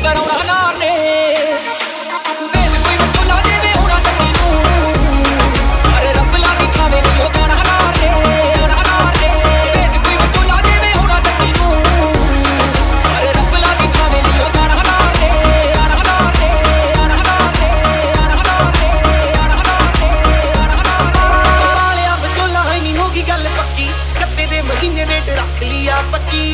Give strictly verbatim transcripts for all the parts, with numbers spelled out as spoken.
ਕਰਾਉਣਾ ਨਾਰ ਨੇ ਵੇਖ ਕੋਈ ਬੁਲਾ ਦੇਵੇ ਹੁਣਾ ਜੱਟੀ ਨੂੰ ਅਰੇ ਰਫਲਾ ਦੀ ਛਾਵੇਂ ਨਹੀਂ ਹੋ ਜਾਣਾ ਨਾਰ ਨੇ ਹੋਣਾ ਨਾਰ ਨੇ ਵੇਖ ਕੋਈ ਬੁਲਾ ਦੇਵੇ ਹੁਣਾ ਜੱਟੀ ਨੂੰ ਅਰੇ ਰਫਲਾ ਦੀ ਛਾਵੇਂ ਨਹੀਂ ਹੋ ਜਾਣਾ ਨਾਰ ਨੇ ਆਣਾ ਨਾਰ ਨੇ ਆਣਾ ਨਾਰ ਨੇ ਆਣਾ ਨਾਰ ਨੇ ਆਣਾ ਨਾਰ ਨੇ ਆਣਾ ਨਾਰ ਨੇ ਵਾਲਿਆਂ ਵਿਚੋਲਾ ਹੀ ਨਹੀਂ ਹੋਗੀ ਗੱਲ ਪੱਕੀ ਕੱਤੇ ਦੇ ਮਹੀਨੇ ਡੇਟ ਰੱਖ ਲਿਆ ਪੱਕੀ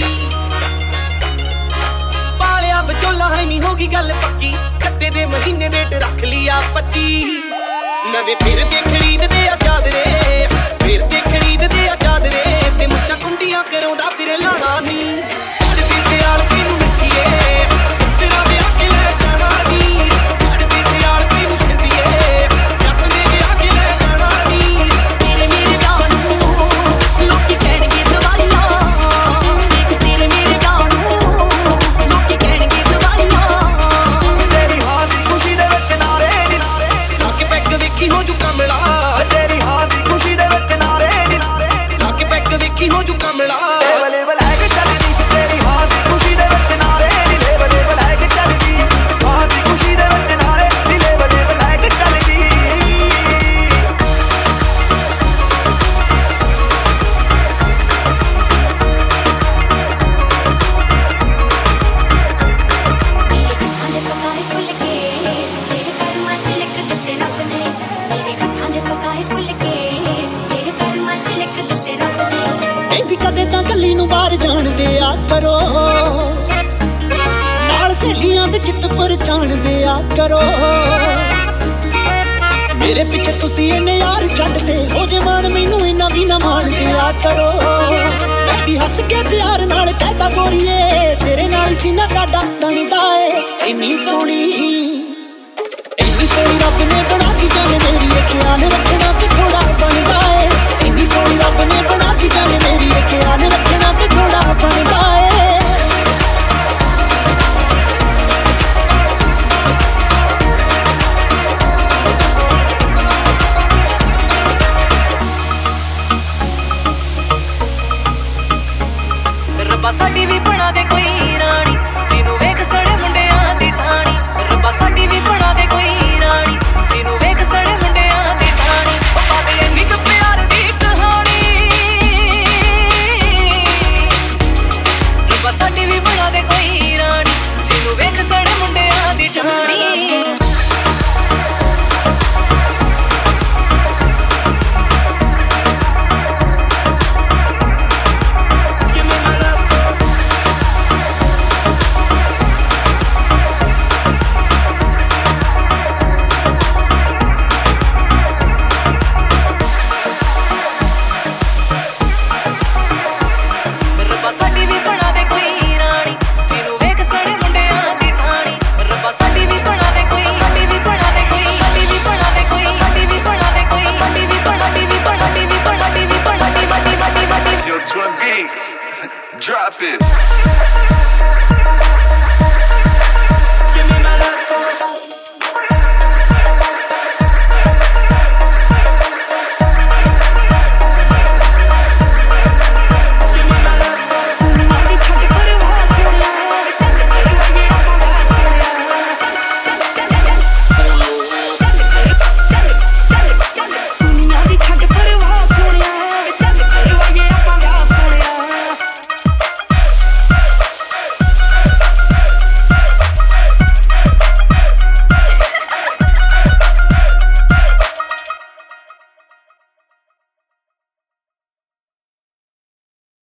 ਵਾਲਿਆਂ ਵਿਚੋਲਾ ਹੀ ਨਹੀਂ ਹੋਗੀ ਗੱਲ ਪੱਕੀ ਕੱਤੇ ਦੇ ਮਹੀਨੇ ਡੇਟ ਰੱਖ ਲਿਆ ਪੱਚੀ ਨਵੇਂ ਫਿਰ ਦੇ ਖਰੀਦਦੇ ਆ ਚਾਦਰੇ ਫਿਰ ਦੇ ਖਰੀਦਦੇ ਆ ਚਾਦਰੇ ਤੇ ਮੁੱਛਾਂ ਕੁੰਡੀਆਂ ਕਰਾਉਂਦਾ ਫਿਰ ਲਾਣਾ ਨੀ ਛੱਡਦੀ ਸਿਆਲ ਤੈਨੂੰ ਮਿੱਠੀਏ ਤੇਰਾ ਵਿਆਹ ਕੇ ਲੈ ਜਾਣਾ ਨੀ ਛੱਡਦੀ ਸਿਆਲ ਤੈਨੂੰ ਛੱਡੀਏ ਜੱਟ ਨੇ ਵਿਆਹ ਕੇ ਲੈ ਜਾਣਾ ਨੀ ਤੇਰੇ ਮੇਰੇ ਵਿਆਹ ਨੂੰ ਲੋਕੀ ਕਹਿਣਗੇ ਦਵਾਲੀਆਂ ਦੇਖ ਤੇਰੇ ਮੇਰੇ ਵਿਆਹ ਨੂੰ ਲੋਕੀ ਕਹਿਣਗੇ ਦਵਾਲੀਆਂ ਤੇਰੀ ਹਾਂ ਦੀ ਖੁਸ਼ੀ ਦੇ ਵਿੱਚ ਨਾਰੇ ਨੀ ਲਾ ਕੇ ਪੈਗ ਵੇਖੀ ਹੋ ਜੂ ਕਮਲਾ ਤੇਰੀ ਹਾਂ ਦੀ ਖੁਸ਼ੀ ਦੇ ਵਿੱਚ ਨਾਰੇ ਨੀ ਲਾ ਕੇ ਪੈਗ ਵੇਖੀ ਹੋ ਜੂ ਕਮਲਾ ਬਲੇ ਬਲੇ ਕੇ ਚੱਲਦੀ ਤੇਰੀ ਹਾਂ ਦੀ ਖੁਸ਼ੀ ਦੇ ਵਿੱਚ ਨਾਰੇ ਨੀ ਲੈ ਬਲੇ ਬਲੇ ਕੇ ਚੱਲਦੀ ਹਾਂ ਦੀ ਖੁਸ਼ੀ ਦੇ ਵਿੱਚ ਨਾਰੇ ਨੀ ਲੈ ਬਲੇ ਬਲੇ ਕੇ ਚੱਲਦੀ ਕਹਿੰਦੀ ਕਦੇ ਤਾਂ ਕੱਲੀ ਨੂੰ ਬਾਹਰ ਜਾਣ ਦਿਆ ਕਰੋ ਨਾਲ ਸਹੇਲੀਆਂ ਦੇ ਚਿੱਤ ਪਰ ਜਾਣ ਦਿਆ ਕਰੋ ਮੇਰੇ ਪਿੱਛੇ ਤੁਸੀਂ ਇਹਨੇ ਯਾਰ ਛੱਡਦੇ ਹੋ ਜੇ ਮਾਣ ਮੈਨੂੰ ਇੰਨਾ ਵੀ ਨਾ ਮਾਣ ਦਿਆ ਕਰੋ ਮੈਂ ਵੀ ਹੱਸ ਕੇ ਪਿਆਰ ਨਾਲ ਕਹਿਤਾ ਗੋਰੀਏ ਤੇਰੇ ਨਾਲ ਸੀਨਾ ਸਾਡਾ ਤਣਦਾ ਏ ਇੰਨੀ ਸੋਹਣੀ ਇੰਨੀ ਸੋਹਣੀ ਰੱਬ ਨੇ ਬਣਾ ਕੇ ਜਾਨੇ ਮੇਰੀ ਇਹ ਖਿਆਲ ਰੱਖਣਾ ਤੇ ਥੋੜਾ ਬਣਦਾ ਏ ਇੰਨੀ ਸੋਹਣੀ ਰੱਬ ਨੇ ਬਣਾ ਕੇ ਜਾਨੇ ਮੇਰੀ ਇਹ ਖਿਆਲ ਰੱਖਣਾ ਤੇ ਥੋੜਾ ਬਣਦਾ ਏ ਰੱਬਾ ਸਾਡੀ ਵੀ ਬਣਾ ਦੇ ਕੋਈ ਰਾਣੀ ਜਿਹਨੂੰ ਵੇਖ ਸੜੇ ਮੁੰਡਿਆਂ ਦੀ ਢਾਣੀ ਰੱਬਾ ਸਾਡੀ ਵੀ ਬਣਾ ਦੇ ਕੋਈ ਰਾਣੀ ਜਿਹਨੂੰ ਵੇਖ ਸੜੇ ਮੁੰਡਿਆਂ ਦੀ ਢਾਣੀ ਉਹ ਪਾਦੇ ਇੰਨੀ ਕੁ ਪਿਆਰ ਦੀ ਕਹਾਣੀ ਰੱਬਾ ਸਾਡੀ ਵੀ ਬਣਾ ਦੇ ਕੋਈ ਰਾਣੀ ਜਿਹਨੂੰ ਵੇਖ ਸੜੇ ਮੁੰਡਿਆਂ ਦੀ ਢਾਣੀ ਰੱਬਾ ਸਾਡੀ ਵੀ ਬਣਾ ਦੇ ਕੋਈ ਰਾਣੀ ਜਿਹਨੂੰ ਵੇਖ ਸੜੇ ਮੁੰਡਿਆਂ ਦੀ ਢਾਣੀ ਰੱਬਾ ਸਾਡੀ ਵੀ ਬਣਾ ਦੇ ਕੋਈ ਸਾਡੀ ਵੀ ਬਣਾ ਦੇ ਕੋਈ ਸਾਡੀ ਵੀ ਬਣਾ ਦੇ ਕੋਈ ਸਾਡੀ ਵੀ ਬਣਾ ਦੇ ਕੋਈ ਸਾਡੀ ਵੀ ਸਾਡੀ ਵੀ ਸਾਡੀ ਵੀ ਸਾਡੀ ਵੀ ਸਾਡੀ ਸਾਡੀ ਸਾਡੀ Yo, Twin Beats, drop it.